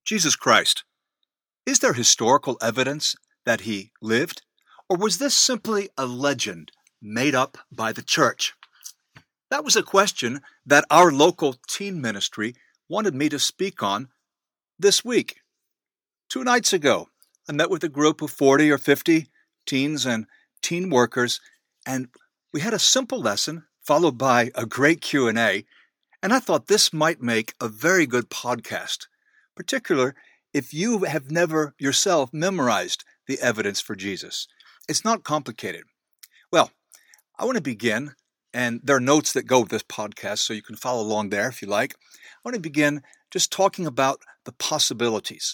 Jesus Christ. Is there historical evidence that he lived, or was this simply a legend made up by the church? That was a question that our local teen ministry wanted me to speak on this week. 2 nights ago, I met with a group of 40 or 50 teens and teen workers, and we had a simple lesson followed by a great Q&A, and I thought this might make a very good podcast, particularly if you have never yourself memorized the evidence for Jesus. It's not complicated. Well, I want to begin, and there are notes that go with this podcast, so you can follow along there if you like. I want to begin just talking about the possibilities.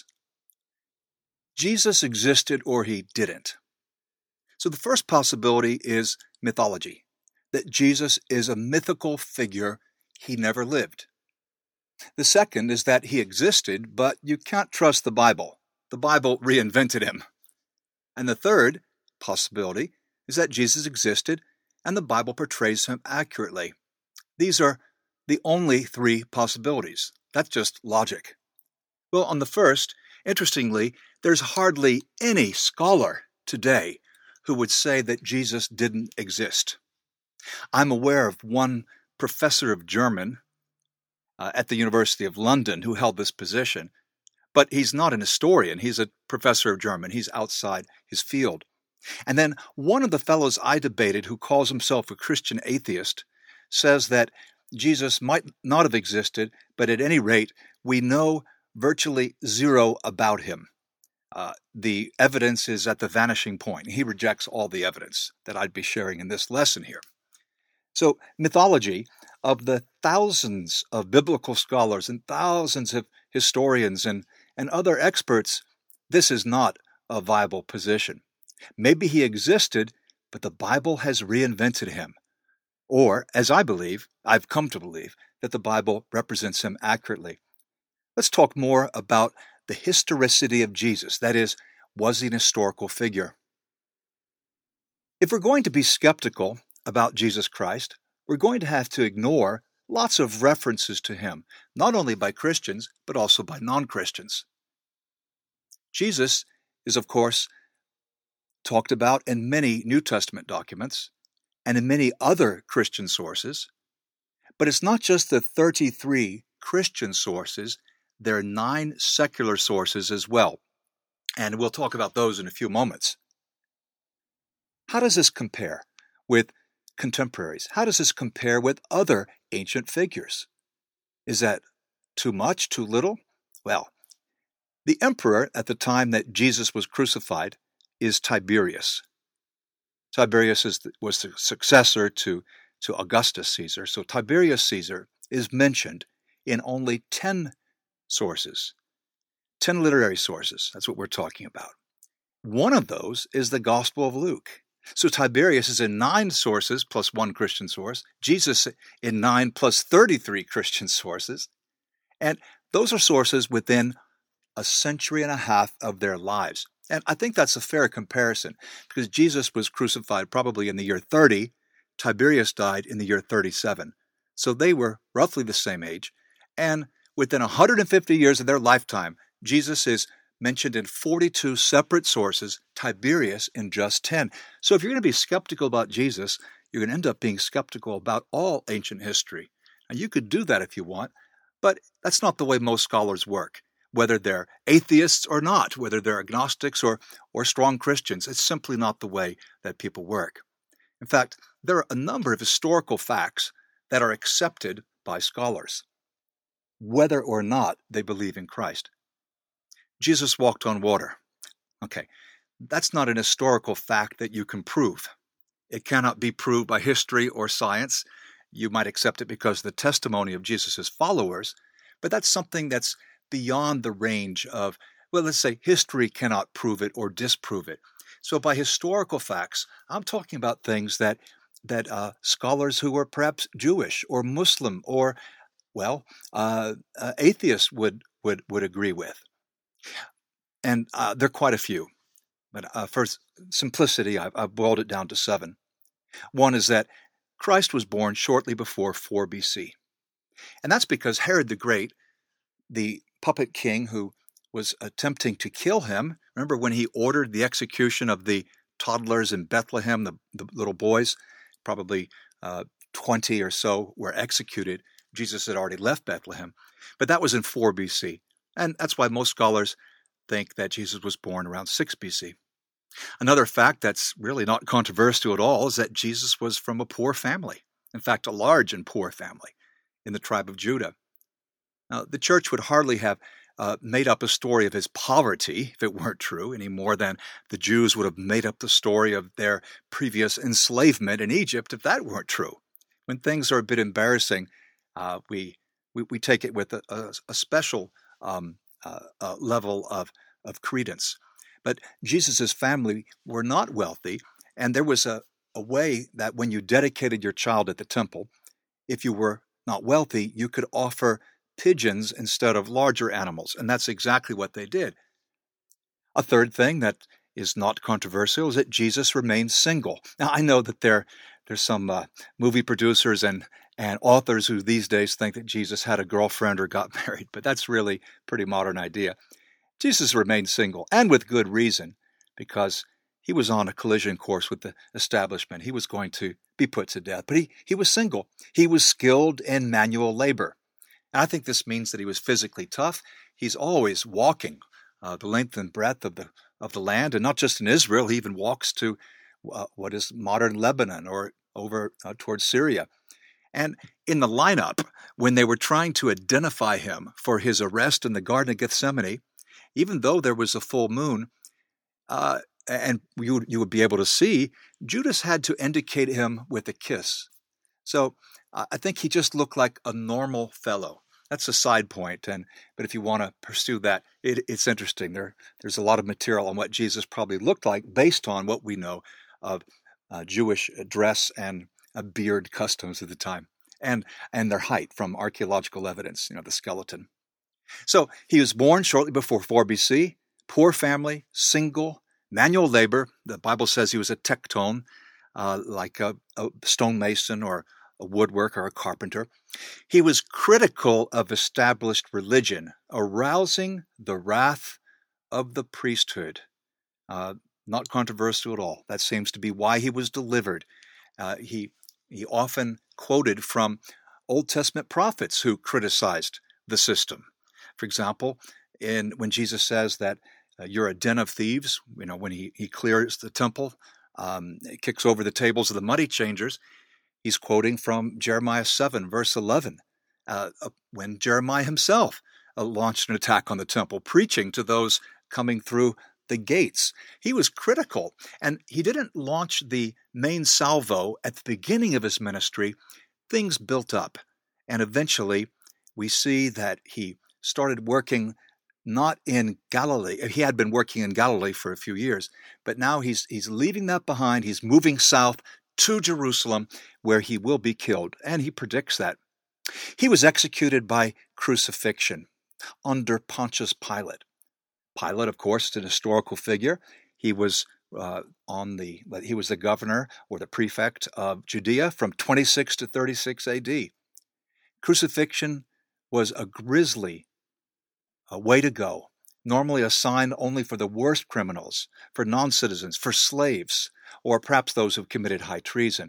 Jesus existed or he didn't. So the first possibility is mythology, that Jesus is a mythical figure, he never lived. The second is that he existed, but you can't trust the Bible. The Bible reinvented him. And the third possibility is that Jesus existed and the Bible portrays him accurately. These are the only 3 possibilities. That's just logic. Well, on the first, interestingly, there's hardly any scholar today who would say that Jesus didn't exist. I'm aware of one professor of German at the University of London who held this position, but he's not an historian. He's a professor of German. He's outside his field. And then one of the fellows I debated, who calls himself a Christian atheist, says that Jesus might not have existed, but at any rate, we know virtually zero about him. The evidence is at the vanishing point. He rejects all the evidence that I'd be sharing in this lesson here. So mythology, of the thousands of biblical scholars and thousands of historians and other experts, this is not a viable position. Maybe he existed, but the Bible has reinvented him. Or, as I've come to believe, that the Bible represents him accurately. Let's talk more about the historicity of Jesus. That is, was he an historical figure? If we're going to be skeptical about Jesus Christ, we're going to have to ignore lots of references to him, not only by Christians, but also by non-Christians. Jesus is, of course, talked about in many New Testament documents and in many other Christian sources, but it's not just the 33 Christian sources, there are 9 secular sources as well, and we'll talk about those in a few moments. How does this compare with contemporaries? How does this compare with other ancient figures? Is that too much, too little? Well, the emperor at the time that Jesus was crucified is Tiberius. Tiberius was the successor to Augustus Caesar. So Tiberius Caesar is mentioned in only 10 sources, 10 literary sources. That's what we're talking about. One of those is the Gospel of Luke. So Tiberius is in 9 sources plus 1 Christian source, Jesus in 9 plus 33 Christian sources, and those are sources within a century and a half of their lives. And I think that's a fair comparison because Jesus was crucified probably in the year 30, Tiberius died in the year 37. So they were roughly the same age, and within 150 years of their lifetime, Jesus is mentioned in 42 separate sources, Tiberius in just 10. So if you're going to be skeptical about Jesus, you're going to end up being skeptical about all ancient history. And you could do that if you want, but that's not the way most scholars work, whether they're atheists or not, whether they're agnostics or strong Christians. It's simply not the way that people work. In fact, there are a number of historical facts that are accepted by scholars, whether or not they believe in Christ. Jesus walked on water. Okay, that's not an historical fact that you can prove. It cannot be proved by history or science. You might accept it because of the testimony of Jesus' followers, but that's something that's beyond the range of, well, let's say history cannot prove it or disprove it. So by historical facts, I'm talking about things that scholars who were perhaps Jewish or Muslim or, atheists would agree with. And there are quite a few. But for simplicity, I've boiled it down to 7. One is that Christ was born shortly before 4 BC. And that's because Herod the Great, the puppet king who was attempting to kill him. Remember when he ordered the execution of the toddlers in Bethlehem, the little boys, probably 20 or so were executed. Jesus had already left Bethlehem, but that was in 4 BC. And that's why most scholars think that Jesus was born around 6 BC. Another fact that's really not controversial at all is that Jesus was from a poor family. In fact, a large and poor family in the tribe of Judah. Now, the church would hardly have made up a story of his poverty if it weren't true, any more than the Jews would have made up the story of their previous enslavement in Egypt if that weren't true. When things are a bit embarrassing, we take it with a special level of credence. But Jesus' family were not wealthy, and there was a way that when you dedicated your child at the temple, if you were not wealthy, you could offer pigeons instead of larger animals, and that's exactly what they did. A third thing that is not controversial is that Jesus remained single. Now, I know that there's some movie producers and authors who these days think that Jesus had a girlfriend or got married, but that's really a pretty modern idea. Jesus remained single, and with good reason, because he was on a collision course with the establishment. He was going to be put to death, but he was single. He was skilled in manual labor. And I think this means that he was physically tough. He's always walking the length and breadth of the land, and not just in Israel. He even walks to what is modern Lebanon or over towards Syria. And in the lineup, when they were trying to identify him for his arrest in the Garden of Gethsemane, even though there was a full moon, and you would be able to see, Judas had to indicate him with a kiss. So I think he just looked like a normal fellow. That's a side point, but if you want to pursue that, it's interesting. There's a lot of material on what Jesus probably looked like based on what we know of Jewish dress and beard customs at the time, and their height from archaeological evidence, the skeleton. So he was born shortly before 4 BC, poor family, single, manual labor. The Bible says he was a tekton, like a stonemason or a woodworker or a carpenter. He was critical of established religion, arousing the wrath of the priesthood. Not controversial at all. That seems to be why he was delivered. He often quoted from Old Testament prophets who criticized the system. For example, when Jesus says that you're a den of thieves, when he clears the temple, kicks over the tables of the money changers, he's quoting from Jeremiah 7, verse 11, when Jeremiah himself launched an attack on the temple, preaching to those coming through the gates. He was critical, and he didn't launch the main salvo at the beginning of his ministry. Things built up, and eventually we see that he started working not in Galilee. He had been working in Galilee for a few years, but now he's leaving that behind. He's moving south to Jerusalem, where he will be killed, and he predicts that. He was executed by crucifixion under Pontius Pilate. Pilate, of course, is an historical figure. He was the governor or the prefect of Judea from 26 to 36 AD. Crucifixion was a grisly way to go, normally a sign only for the worst criminals, for non-citizens, for slaves, or perhaps those who've committed high treason.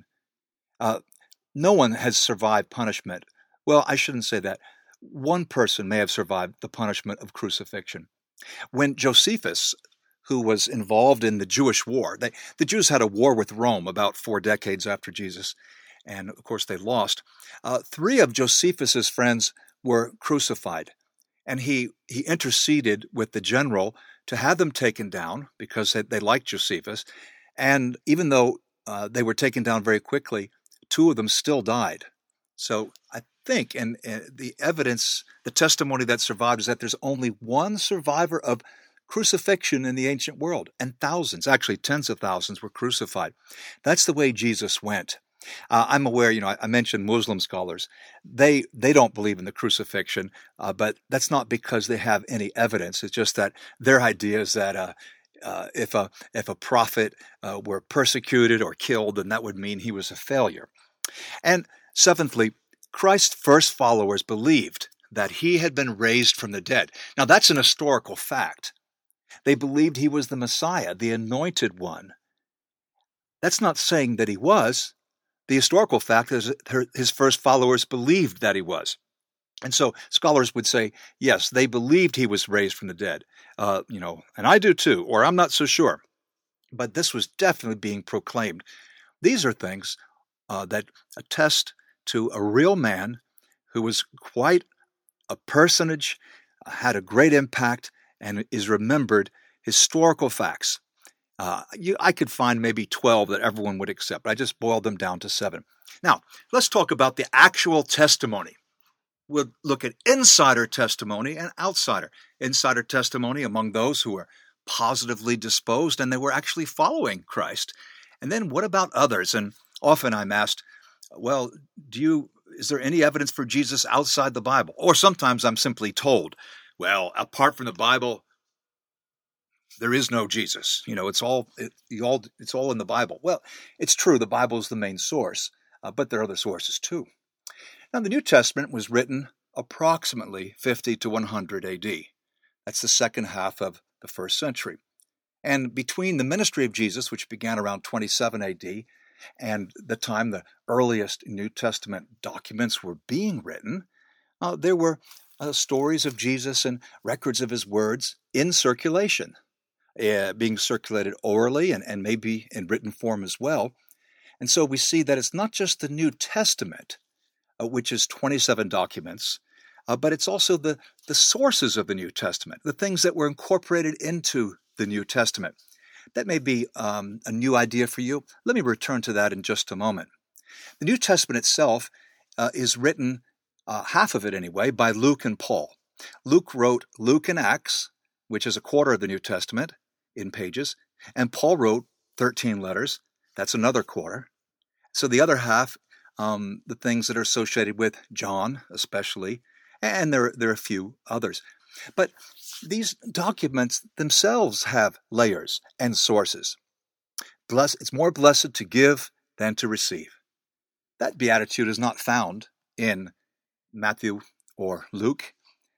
No one has survived punishment. Well, I shouldn't say that. One person may have survived the punishment of crucifixion. When Josephus, who was involved in the Jewish war, the Jews had a war with Rome about 4 decades after Jesus, and of course they lost. 3 of Josephus's friends were crucified, and he interceded with the general to have them taken down because they liked Josephus. And even though they were taken down very quickly, 2 of them still died. So I think, and the evidence, the testimony that survived is that there's only one survivor of crucifixion in the ancient world, and thousands, actually tens of thousands, were crucified. That's the way Jesus went. I'm aware, I mentioned Muslim scholars. They don't believe in the crucifixion, but that's not because they have any evidence. It's just that their idea is that if a prophet were persecuted or killed, then that would mean he was a failure. And seventhly, Christ's first followers believed that he had been raised from the dead. Now, that's an historical fact. They believed he was the Messiah, the anointed one. That's not saying that he was. The historical fact is that his first followers believed that he was. And so scholars would say, yes, they believed he was raised from the dead. And I do too, or I'm not so sure. But this was definitely being proclaimed. These are things that attest to a real man who was quite a personage, had a great impact, and is remembered. Historical facts. I could find maybe 12 that everyone would accept. I just boiled them down to 7. Now, let's talk about the actual testimony. We'll look at insider testimony and outsider. Insider testimony among those who were positively disposed and they were actually following Christ. And then what about others? And often I'm asked, well, is there any evidence for Jesus outside the Bible? Or sometimes I'm simply told, well, apart from the Bible, there is no Jesus. It's all in the Bible. Well, it's true. The Bible is the main source, but there are other sources too. Now, the New Testament was written approximately 50 to 100 A.D. That's the second half of the first century. And between the ministry of Jesus, which began around 27 A.D., and the time the earliest New Testament documents were being written, there were stories of Jesus and records of his words in circulation. Being circulated orally and maybe in written form as well. And so we see that it's not just the New Testament, which is 27 documents, but it's also the sources of the New Testament, the things that were incorporated into the New Testament. That may be a new idea for you. Let me return to that in just a moment. The New Testament itself is written, half of it anyway, by Luke and Paul. Luke wrote Luke and Acts, which is a quarter of the New Testament, in pages, and Paul wrote 13 letters. That's another quarter. So the other half, the things that are associated with John especially, and there are a few others. But these documents themselves have layers and sources. It's more blessed to give than to receive. That beatitude is not found in Matthew or Luke.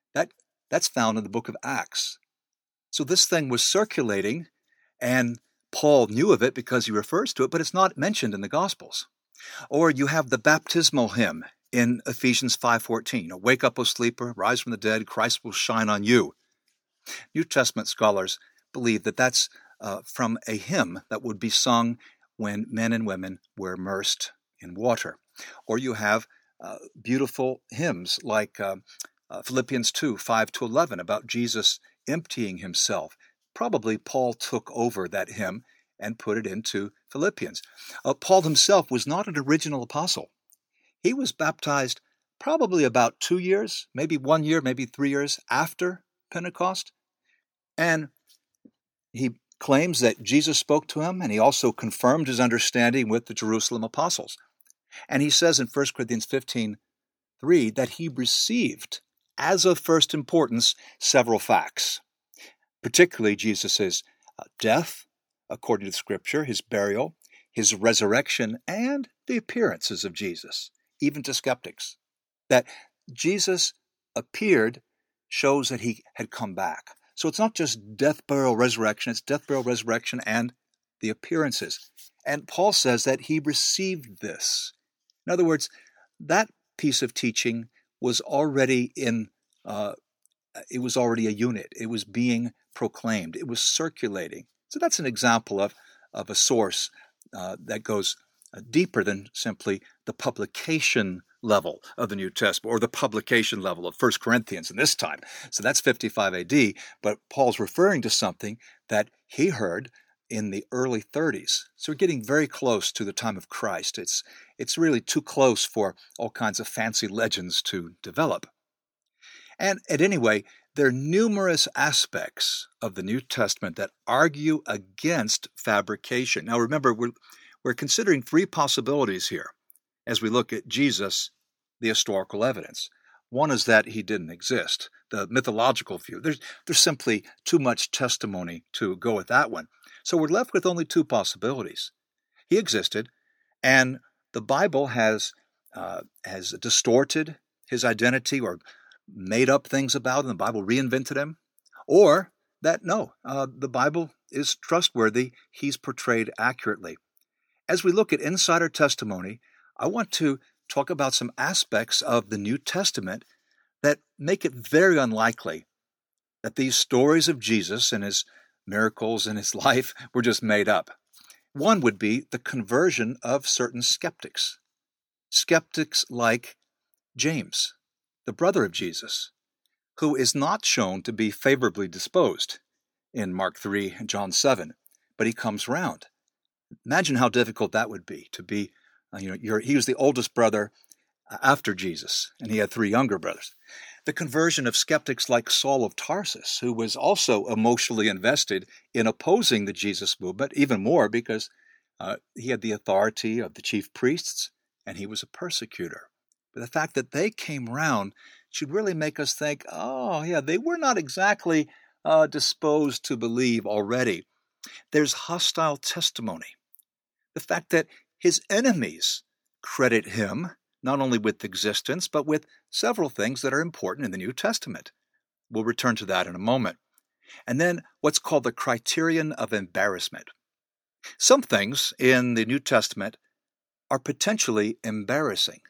That's found in the book of Acts. So this thing was circulating, and Paul knew of it because he refers to it, but it's not mentioned in the Gospels. Or you have the baptismal hymn in Ephesians 5:14. Wake up, O sleeper, rise from the dead, Christ will shine on you. New Testament scholars believe that that's from a hymn that would be sung when men and women were immersed in water. Or you have beautiful hymns like Philippians 2:5-11 about Jesus emptying himself. Probably Paul took over that hymn and put it into Philippians. Paul himself was not an original apostle. He was baptized probably about 2 years, maybe 1 year, maybe 3 years after Pentecost. And he claims that Jesus spoke to him, and he also confirmed his understanding with the Jerusalem apostles. And he says in 1 Corinthians 15:3 that he received, as of first importance, several facts, particularly Jesus' death, according to Scripture, his burial, his resurrection, and the appearances of Jesus, even to skeptics. That Jesus appeared shows that he had come back. So it's not just death, burial, resurrection, it's death, burial, resurrection, and the appearances. And Paul says that he received this. In other words, that piece of teaching was already it was already a unit. It was being proclaimed. It was circulating. So that's an example of a source that goes deeper than simply the publication level of the New Testament or the publication level of 1 Corinthians in this time. So that's 55 AD, but Paul's referring to something that he heard in the early 30s. So we're getting very close to the time of Christ. It's really too close for all kinds of fancy legends to develop. And anyway, there are numerous aspects of the New Testament that argue against fabrication. Now remember, we're considering three possibilities here as we look at Jesus, the historical evidence. One is that he didn't exist, the mythological view. There's simply too much testimony to go with that one. So we're left with only two possibilities. He existed, and the Bible has distorted his identity or made up things about and the Bible reinvented him, or that no, the Bible is trustworthy, he's portrayed accurately. As we look at insider testimony, I want to talk about some aspects of the New Testament that make it very unlikely that these stories of Jesus and his miracles and his life were just made up. One would be the conversion of certain skeptics. Skeptics like James, the brother of Jesus, who is not shown to be favorably disposed in Mark 3 and John 7, but he comes round. Imagine how difficult that would be to be, he was the oldest brother after Jesus, and he had 3 younger brothers. The conversion of skeptics like Saul of Tarsus, who was also emotionally invested in opposing the Jesus movement, even more because he had the authority of the chief priests, and he was a persecutor. But the fact that they came round should really make us think, oh, yeah, they were not exactly disposed to believe already. There's hostile testimony. The fact that his enemies credit him not only with existence, but with several things that are important in the New Testament. We'll return to that in a moment. And then what's called the criterion of embarrassment. Some things in the New Testament are potentially embarrassing.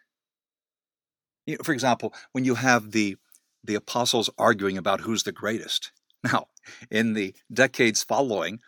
For example, when you have the apostles arguing about who's the greatest. Now, in the decades following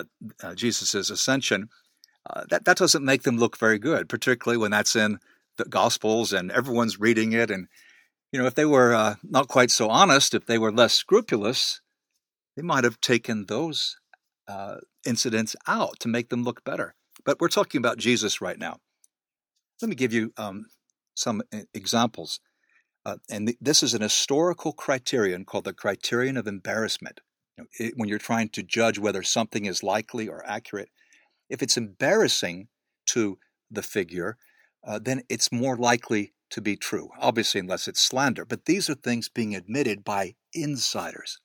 Jesus' ascension, that doesn't make them look very good, particularly when that's in the Gospels and everyone's reading it. And, if they were not quite so honest, if they were less scrupulous, they might have taken those incidents out to make them look better. But we're talking about Jesus right now. Let me give you some examples. And this is an historical criterion called the criterion of embarrassment. When you're trying to judge whether something is likely or accurate, if it's embarrassing to the figure, then it's more likely to be true, obviously unless it's slander. But these are things being admitted by insiders.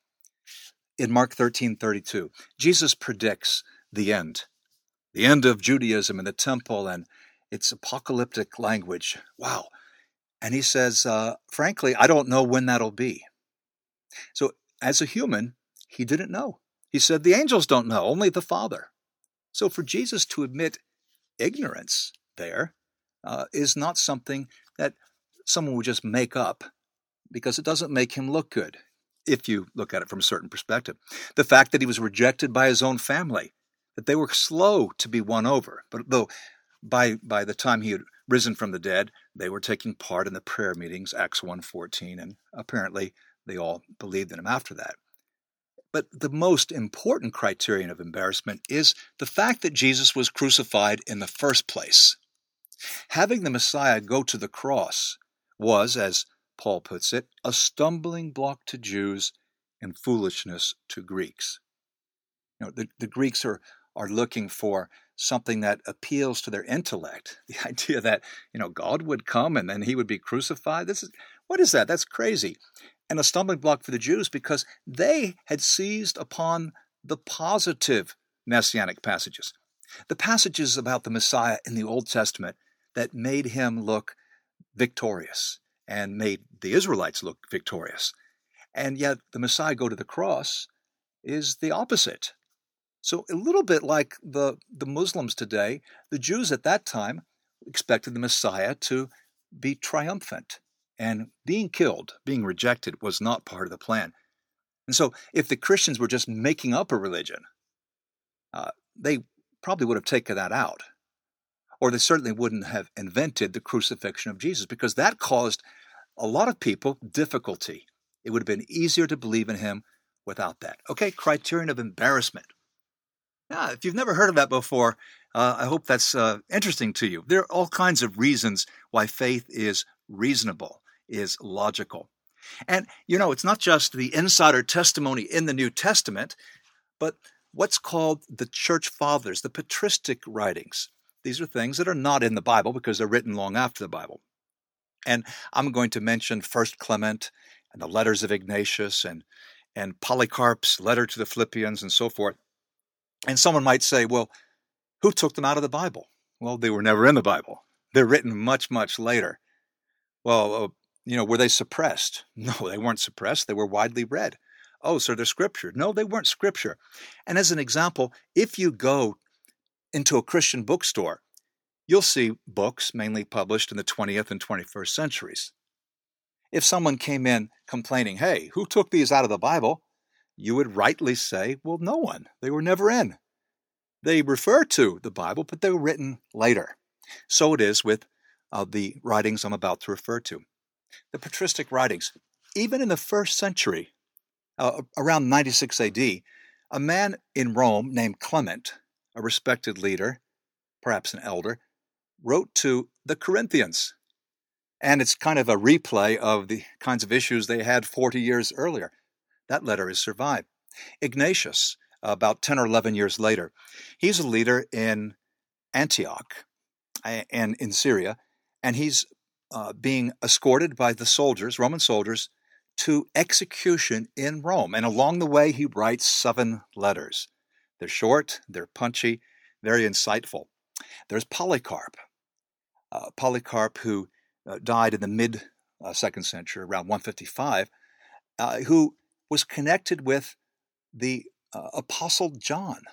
In Mark 13:32, Jesus predicts the end of Judaism and the temple, and it's apocalyptic language. Wow. And he says, frankly, I don't know when that'll be. So as a human, he didn't know. He said, the angels don't know, only the Father. So for Jesus to admit ignorance there is not something that someone would just make up because it doesn't make him look good if you look at it from a certain perspective. The fact that he was rejected by his own family, that they were slow to be won over, but though by the time he had risen from the dead, they were taking part in the prayer meetings, Acts 1:14, and apparently they all believed in him after that. But the most important criterion of embarrassment is the fact that Jesus was crucified in the first place. Having the Messiah go to the cross was, as Paul puts it, a stumbling block to Jews and foolishness to Greeks. The Greeks are looking for something that appeals to their intellect. The idea that, God would come and then he would be crucified. What is that? That's crazy. And a stumbling block for the Jews because they had seized upon the positive messianic passages. The passages about the Messiah in the Old Testament that made him look victorious and made the Israelites look victorious. And yet the Messiah go to the cross is the opposite. So a little bit like the Muslims today, the Jews at that time expected the Messiah to be triumphant. And being killed, being rejected, was not part of the plan. And so if the Christians were just making up a religion, they probably would have taken that out. Or they certainly wouldn't have invented the crucifixion of Jesus because that caused a lot of people difficulty. It would have been easier to believe in him without that. Okay, criterion of embarrassment. Now, if you've never heard of that before, I hope that's interesting to you. There are all kinds of reasons why faith is reasonable, is logical. And, it's not just the insider testimony in the New Testament, but what's called the church fathers, the patristic writings. These are things that are not in the Bible because they're written long after the Bible. And I'm going to mention First Clement and the letters of Ignatius and Polycarp's letter to the Philippians and so forth. And someone might say, well, who took them out of the Bible? Well, they were never in the Bible. They're written much, much later. Well, Were they suppressed? No, they weren't suppressed. They were widely read. Oh, so they're scripture. No, they weren't scripture. And as an example, if you go into a Christian bookstore, you'll see books mainly published in the 20th and 21st centuries. If someone came in complaining, hey, who took these out of the Bible? You would rightly say, well, no one. They were never in. They refer to the Bible, but they were written later. So it is with the writings I'm about to refer to. The patristic writings, even in the first century, around 96 AD, a man in Rome named Clement, a respected leader, perhaps an elder, wrote to the Corinthians. And it's kind of a replay of the kinds of issues they had 40 years earlier. That letter has survived. Ignatius, about 10 or 11 years later, he's a leader in Antioch and in Syria, and he's being escorted by the soldiers, Roman soldiers, to execution in Rome. And along the way, he writes 7 letters. They're short, they're punchy, very insightful. There's Polycarp. Polycarp, who died in the mid-2nd century, around 155, who was connected with the Apostle John,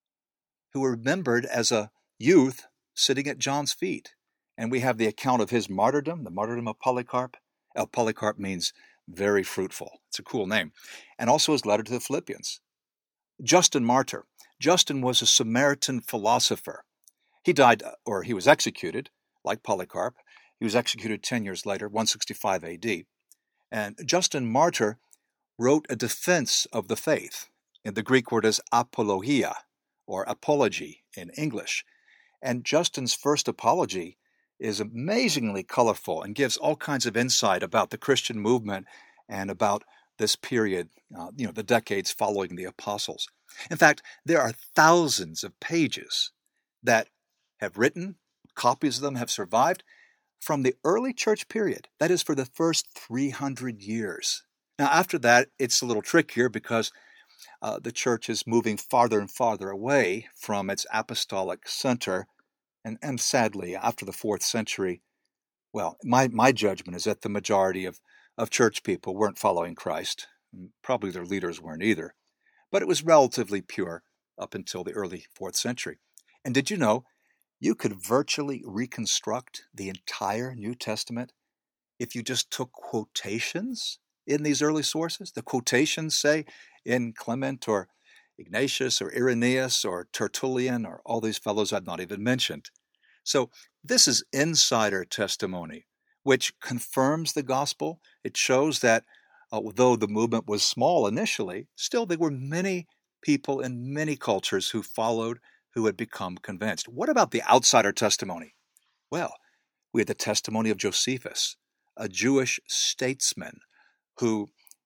who remembered as a youth sitting at John's feet. And we have the account of his martyrdom, the martyrdom of Polycarp. Polycarp means very fruitful. It's a cool name. And also his letter to the Philippians. Justin Martyr. Justin was a Samaritan philosopher. He died, or he was executed, like Polycarp. He was executed 10 years later, 165 AD. And Justin Martyr wrote a defense of the faith. And the Greek word is apologia, or apology in English. And Justin's first apology is amazingly colorful and gives all kinds of insight about the Christian movement and about this period, the decades following the apostles. In fact, there are thousands of pages that have written, copies of them have survived from the early church period. That is for the first 300 years. Now, after that, it's a little trickier because the church is moving farther and farther away from its apostolic center. And sadly, after the 4th century, well, my judgment is that the majority of church people weren't following Christ. Probably their leaders weren't either. But it was relatively pure up until the early 4th century. And did you know you could virtually reconstruct the entire New Testament if you just took quotations in these early sources? The quotations, say, in Clement or Ignatius or Irenaeus or Tertullian or all these fellows I've not even mentioned. So this is insider testimony, which confirms the gospel. It shows that although the movement was small initially, still there were many people in many cultures who followed, who had become convinced. What about the outsider testimony? Well, we had the testimony of Josephus, a Jewish statesman who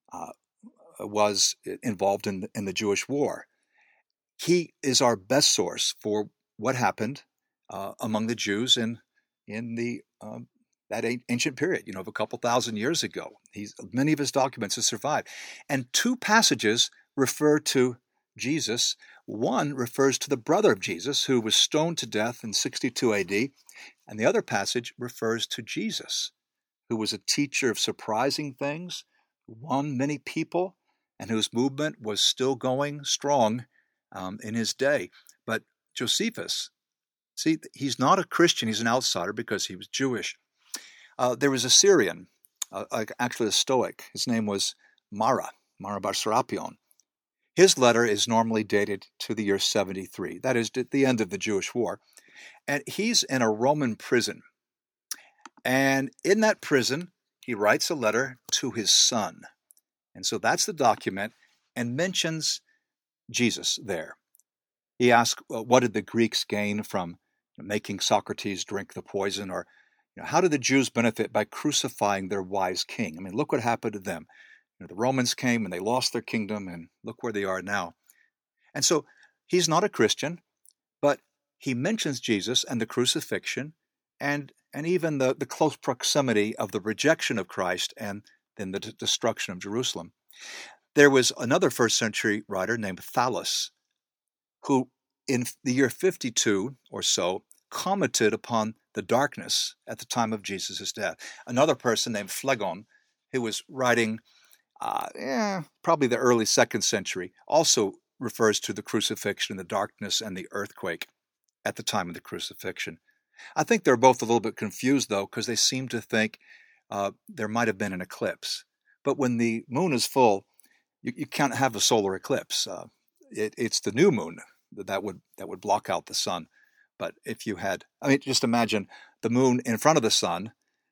was involved in the Jewish war. He is our best source for what happened among the Jews in the that ancient period, of a couple thousand years ago. Many of his documents have survived. And 2 passages refer to Jesus. One refers to the brother of Jesus, who was stoned to death in 62 AD. And the other passage refers to Jesus, who was a teacher of surprising things, who won many people, and whose movement was still going strong in his day. But Josephus, see, he's not a Christian, he's an outsider because he was Jewish. There was a Syrian, actually a Stoic. His name was Mara bar Serapion. His letter is normally dated to the year 73. That is, at the end of the Jewish war. And he's in a Roman prison. And in that prison, he writes a letter to his son. And so that's the document, and mentions Jesus there. He asks, what did the Greeks gain from making Socrates drink the poison? Or how did the Jews benefit by crucifying their wise king? I mean, look what happened to them. The Romans came and they lost their kingdom, and look where they are now. And so he's not a Christian, but he mentions Jesus and the crucifixion and even the close proximity of the rejection of Christ and then the destruction of Jerusalem. There was another first century writer named Thallus, who in the year 52 or so commented upon the darkness at the time of Jesus' death. Another person named Phlegon, who was writing probably the early 2nd century, also refers to the crucifixion, the darkness, and the earthquake at the time of the crucifixion. I think they're both a little bit confused, though, because they seem to think there might have been an eclipse. But when the moon is full, you can't have a solar eclipse. It's the new moon that would block out the sun. But if you had, just imagine the moon in front of the sun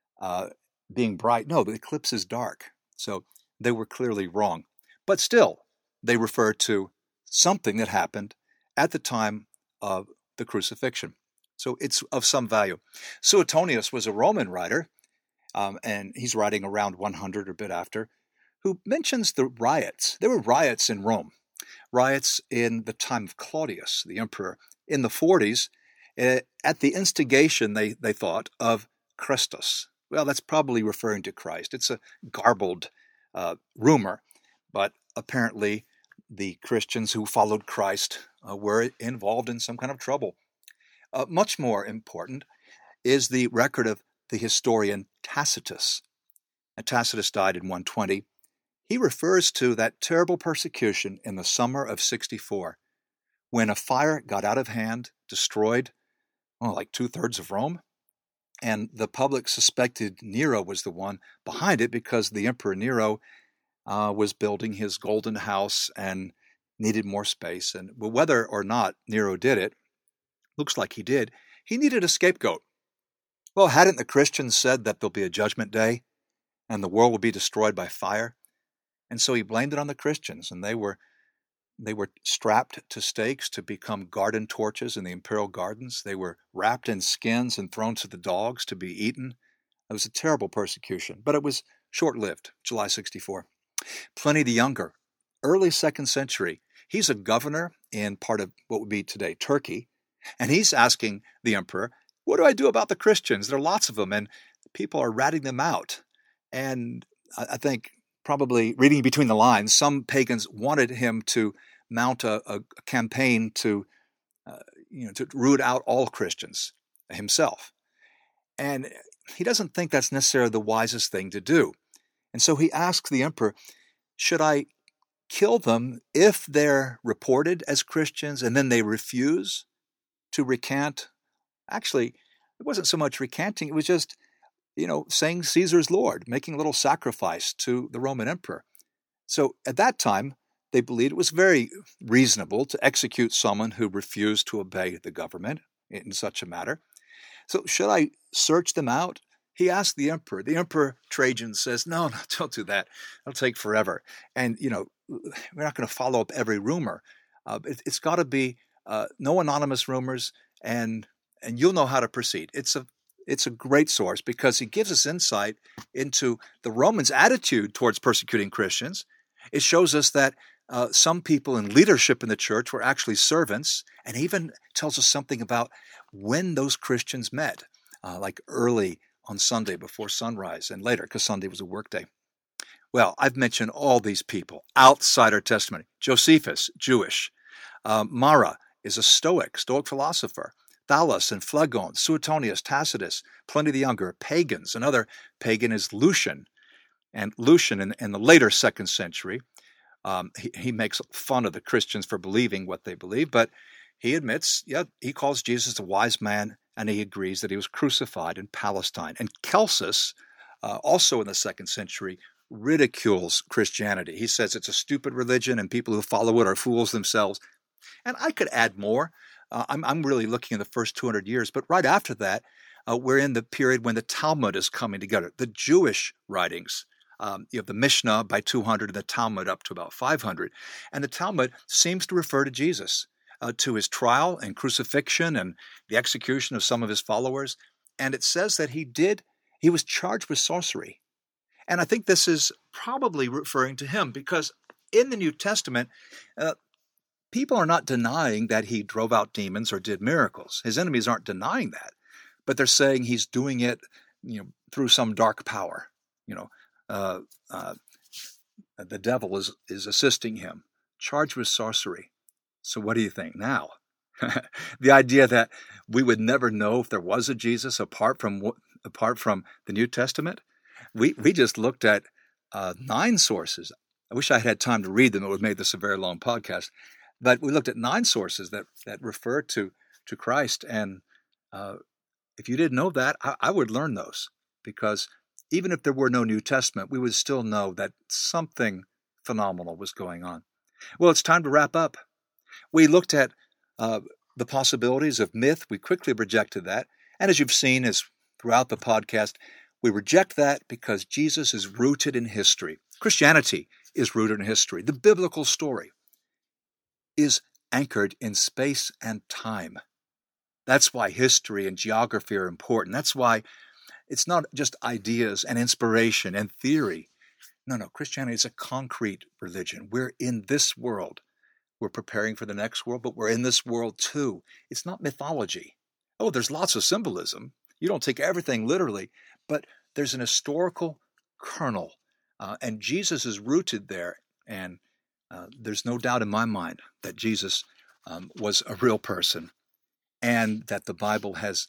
being bright. No, the eclipse is dark. So they were clearly wrong. But still, they refer to something that happened at the time of the crucifixion. So it's of some value. Suetonius was a Roman writer, and he's writing around 100 or a bit after, who mentions the riots. There were riots in Rome, riots in the time of Claudius, the emperor, in the 40s, at the instigation, they thought, of Christus. Well, that's probably referring to Christ. It's a garbled rumor, but apparently the Christians who followed Christ were involved in some kind of trouble. Much more important is the record of the historian Tacitus. And Tacitus died in 120. He refers to that terrible persecution in the summer of 64, when a fire got out of hand, destroyed like 2/3 of Rome, and the public suspected Nero was the one behind it because the Emperor Nero was building his golden house and needed more space. And whether or not Nero did it, looks like he did, he needed a scapegoat. Well, hadn't the Christians said that there'll be a judgment day and the world will be destroyed by fire? And so he blamed it on the Christians, and they were strapped to stakes to become garden torches in the imperial gardens. They were wrapped in skins and thrown to the dogs to be eaten. It was a terrible persecution, but it was short-lived, July 64. Pliny the Younger, early 2nd century, he's a governor in part of what would be today Turkey, and he's asking the emperor, what do I do about the Christians? There are lots of them, and people are ratting them out. And I think probably reading between the lines, some pagans wanted him to mount a campaign to root out all Christians himself. And he doesn't think that's necessarily the wisest thing to do. And so he asks the emperor, should I kill them if they're reported as Christians and then they refuse to recant? Actually, it wasn't so much recanting, it was just saying Caesar's Lord, making a little sacrifice to the Roman emperor. So at that time, they believed it was very reasonable to execute someone who refused to obey the government in such a matter. So should I search them out? He asked the emperor. The emperor Trajan says, no, don't do that. It'll take forever. And, we're not going to follow up every rumor. It's got to be no anonymous rumors, and you'll know how to proceed. It's a great source because he gives us insight into the Romans' attitude towards persecuting Christians. It shows us that some people in leadership in the church were actually servants, and even tells us something about when those Christians met, like early on Sunday before sunrise and later, because Sunday was a work day. Well, I've mentioned all these people outside our testimony. Josephus, Jewish. Mara is a Stoic philosopher. Thallus and Phlegon, Suetonius, Tacitus, Pliny the Younger, pagans. Another pagan is Lucian. And Lucian, in the later 2nd century, he makes fun of the Christians for believing what they believe, but he admits, he calls Jesus a wise man, and he agrees that he was crucified in Palestine. And Celsus, also in the 2nd century, ridicules Christianity. He says it's a stupid religion, and people who follow it are fools themselves. And I could add more. I'm really looking at the first 200 years, but right after that, we're in the period when the Talmud is coming together, the Jewish writings. You have the Mishnah by 200 and the Talmud up to about 500. And the Talmud seems to refer to Jesus, to his trial and crucifixion and the execution of some of his followers. And it says that he was charged with sorcery. And I think this is probably referring to him because in the New Testament, people are not denying that he drove out demons or did miracles. His enemies aren't denying that, but they're saying he's doing it, through some dark power. The devil is assisting him, charged with sorcery. So what do you think now? The idea that we would never know if there was a Jesus apart from the New Testament. We just looked at 9 sources. I wish I had time to read them. It would have made this a very long podcast. But we looked at 9 sources that refer to Christ. And if you didn't know that, I would learn those, because even if there were no New Testament, we would still know that something phenomenal was going on. Well, it's time to wrap up. We looked at the possibilities of myth. We quickly rejected that. And as you've seen throughout the podcast, we reject that because Jesus is rooted in history. Christianity is rooted in history. The biblical story is anchored in space and time. That's why history and geography are important. That's why it's not just ideas and inspiration and theory. No, Christianity is a concrete religion. We're in this world. We're preparing for the next world, but we're in this world too. It's not mythology. Oh, there's lots of symbolism. You don't take everything literally, but there's an historical kernel, and Jesus is rooted there. And there's no doubt in my mind that Jesus was a real person, and that the Bible has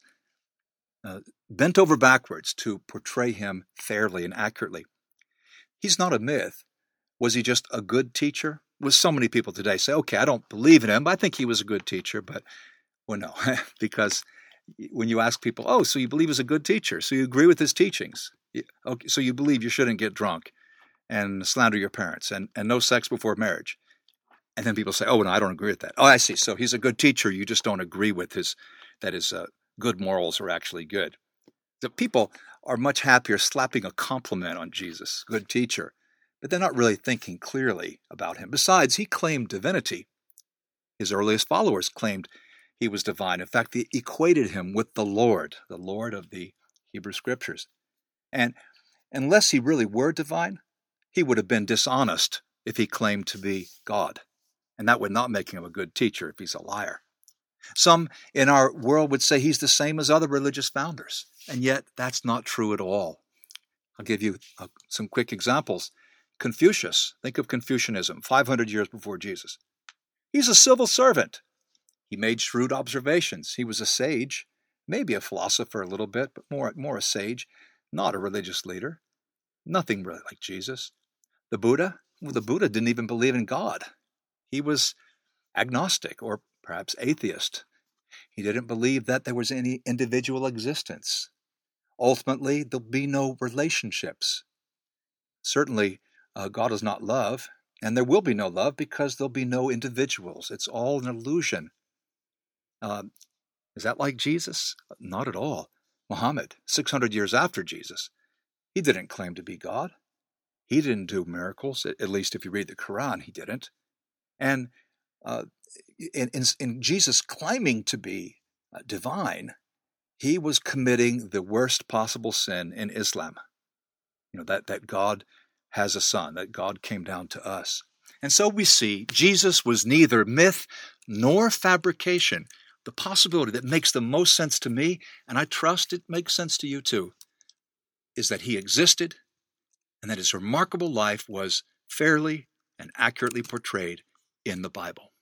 bent over backwards to portray him fairly and accurately. He's not a myth. Was he just a good teacher? Well, so many people today say, okay, I don't believe in him, but I think he was a good teacher. But, well, no, because when you ask people, oh, so you believe he's a good teacher, so you agree with his teachings, okay, so you believe you shouldn't get drunk and slander your parents and no sex before marriage. And then people say, oh, no, I don't agree with that. Oh, I see. So he's a good teacher. You just don't agree with his good morals are actually good. The people are much happier slapping a compliment on Jesus, good teacher, but they're not really thinking clearly about him. Besides, he claimed divinity. His earliest followers claimed he was divine. In fact, they equated him with the Lord of the Hebrew Scriptures. And unless he really were divine, he would have been dishonest if he claimed to be God. And that would not make him a good teacher if he's a liar. Some in our world would say he's the same as other religious founders, and yet that's not true at all. I'll give you some quick examples. Confucius, think of Confucianism, 500 years before Jesus. He's a civil servant. He made shrewd observations. He was a sage, maybe a philosopher a little bit, but more a sage, not a religious leader. Nothing really like Jesus. The Buddha didn't even believe in God. He was agnostic, or perhaps atheist. He didn't believe that there was any individual existence. Ultimately, there'll be no relationships. Certainly, God is not love, and there will be no love because there'll be no individuals. It's all an illusion. Is that like Jesus? Not at all. Muhammad, 600 years after Jesus, he didn't claim to be God. He didn't do miracles, at least if you read the Quran, he didn't. And in Jesus claiming to be divine, he was committing the worst possible sin in Islam. That God has a son, that God came down to us. And so we see Jesus was neither myth nor fabrication. The possibility that makes the most sense to me, and I trust it makes sense to you too, is that he existed and that his remarkable life was fairly and accurately portrayed in the Bible.